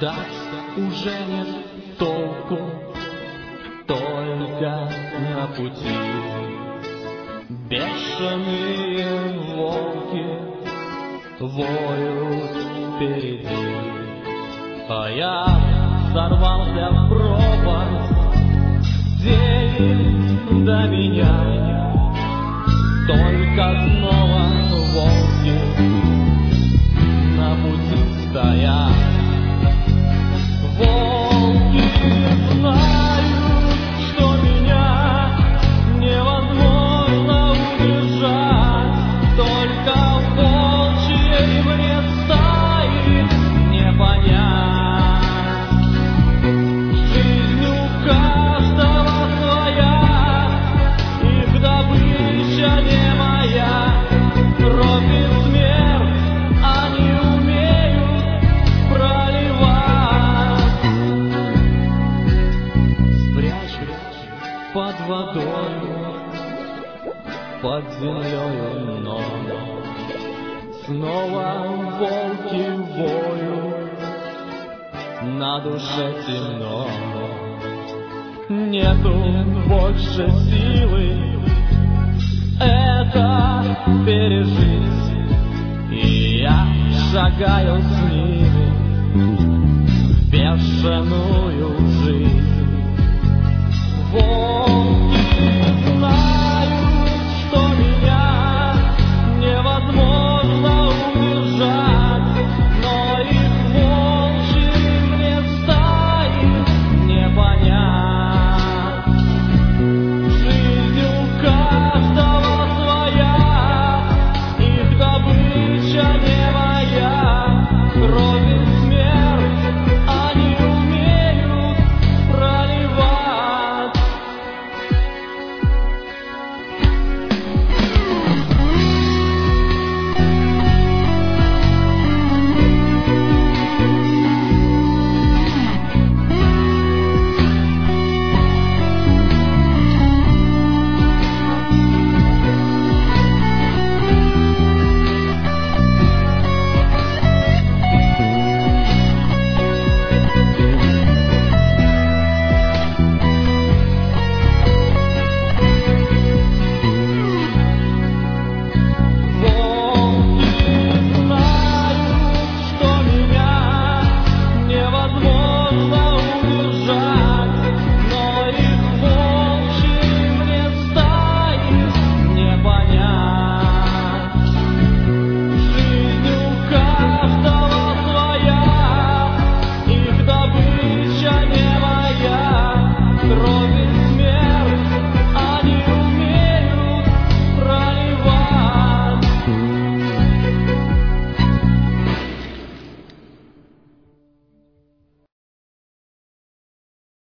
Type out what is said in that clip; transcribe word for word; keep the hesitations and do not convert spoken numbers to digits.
ждать уже нет толку, только на пути бешеные волки воют впереди. А я сорвался в пропасть, день до меня, только снова волки на пути стоят. Волки знают, что меня невозможно убежать, только в волчьей мне стаи не понять. Жизнь у каждого своя, их добыча не моя, кровь и смерть они умеют проливать. Спрячусь под водой, под землею, но снова волки воют, на душе темно. Нету больше силы это пережить, и я шагаю с ними в бешеную жизнь. Волки знают, что меня невозможно убежать, но их волчьи мне стаи не понять. Жизнь у каждого своя, их добыча не моя, кровь и смерть они умеют проливать.